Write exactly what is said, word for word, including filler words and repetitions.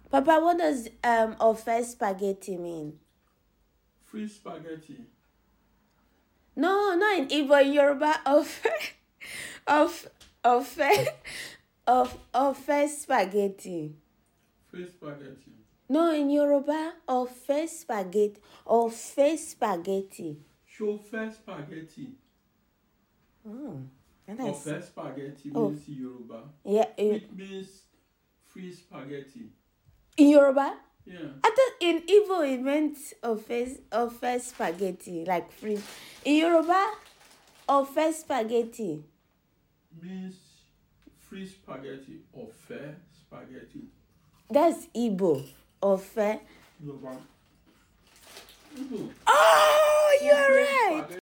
Papa, what does um ofe spaghetti mean? Free spaghetti. No, not in Igbo, in Yoruba. Ofe, of, ofe, of, ofe spaghetti. Free spaghetti. No, in Yoruba, ofe spaghetti, ofe spaghetti. Shofe spaghetti. Oh, that's Ofe spaghetti Oh. means Yoruba. yeah. In, It means free spaghetti. in Yoruba, Yeah. I thought in Igbo it meant ofe, ofe spaghetti, like free. In Yoruba, ofe spaghetti. Means free spaghetti or fair spaghetti. That's Igbo. Ofe. Yoruba. Mhm. Oh, you're Free right. spaghetti.